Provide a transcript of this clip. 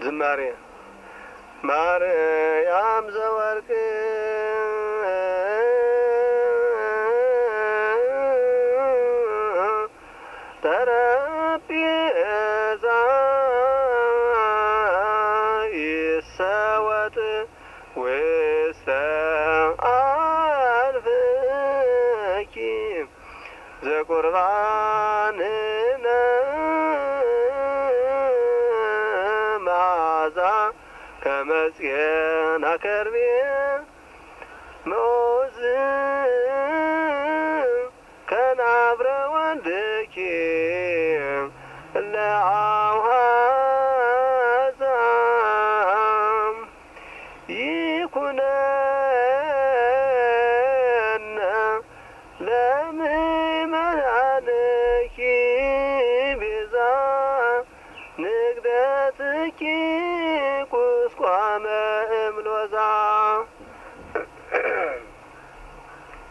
ዝማሬ ማርያም ዘወርቅ ጠረጴዛ ይሰወጥ ውስተ አልፍኪ ዘቁርባንነ መዓዛ ከመጽየና ከርቤ መውዝ ከናብረ ወልድኪ ለአውሃዛ ይኩነነ ለምእመናንኪ ቤዛ ንግደትኪ ቁስቋመ እምሎዛ